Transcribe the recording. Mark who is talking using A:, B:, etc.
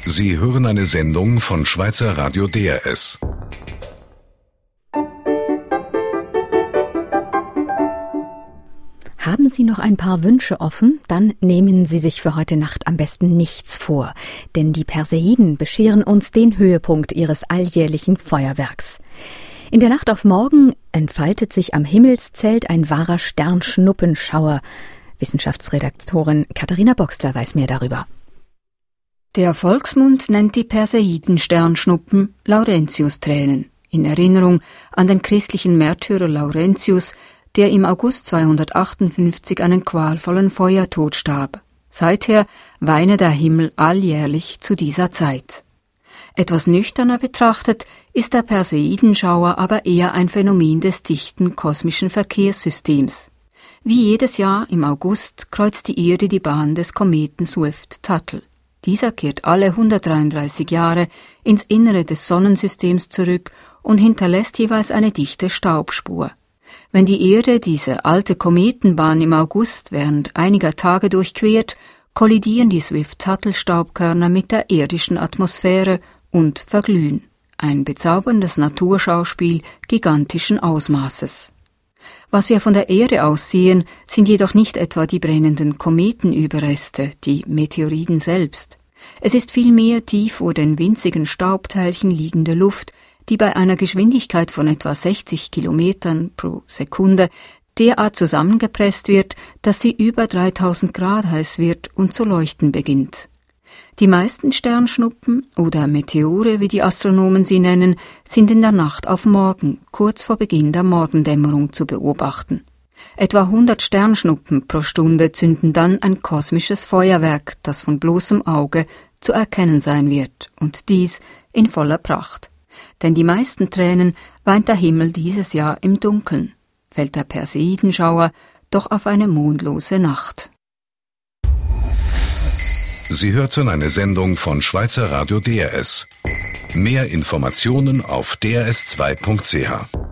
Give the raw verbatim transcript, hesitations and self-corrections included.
A: Sie hören eine Sendung von Schweizer Radio D R S.
B: Haben Sie noch ein paar Wünsche offen? Dann nehmen Sie sich für heute Nacht am besten nichts vor. Denn die Perseiden bescheren uns den Höhepunkt ihres alljährlichen Feuerwerks. In der Nacht auf morgen entfaltet sich am Himmelszelt ein wahrer Sternschnuppenschauer. Wissenschaftsredaktorin Katharina Boxler weiß mehr darüber.
C: Der Volksmund nennt die Perseiden-Sternschnuppen Laurentius-Tränen, in Erinnerung an den christlichen Märtyrer Laurentius, der im August zweihundertachtundfünfzig einen qualvollen Feuertod starb. Seither weine der Himmel alljährlich zu dieser Zeit. Etwas nüchterner betrachtet ist der Perseidenschauer aber eher ein Phänomen des dichten kosmischen Verkehrssystems. Wie jedes Jahr im August kreuzt die Erde die Bahn des Kometen Swift-Tuttle. Dieser kehrt alle hundertdreiunddreißig Jahre ins Innere des Sonnensystems zurück und hinterlässt jeweils eine dichte Staubspur. Wenn die Erde diese alte Kometenbahn im August während einiger Tage durchquert, kollidieren die Swift-Tuttle-Staubkörner mit der irdischen Atmosphäre und verglühen. Ein bezauberndes Naturschauspiel gigantischen Ausmaßes. Was wir von der Erde aus sehen, sind jedoch nicht etwa die brennenden Kometenüberreste, die Meteoriden selbst. Es ist vielmehr die vor den winzigen Staubteilchen liegende Luft, die bei einer Geschwindigkeit von etwa sechzig Kilometern pro Sekunde derart zusammengepresst wird, dass sie über dreitausend Grad heiß wird und zu leuchten beginnt. Die meisten Sternschnuppen oder Meteore, wie die Astronomen sie nennen, sind in der Nacht auf morgen, kurz vor Beginn der Morgendämmerung zu beobachten. Etwa hundert Sternschnuppen pro Stunde zünden dann ein kosmisches Feuerwerk, das von bloßem Auge zu erkennen sein wird, und dies in voller Pracht. Denn die meisten Tränen weint der Himmel dieses Jahr im Dunkeln, fällt der Perseidenschauer doch auf eine mondlose Nacht.
A: Sie hörten eine Sendung von Schweizer Radio D R S. Mehr Informationen auf d r s zwei punkt c h.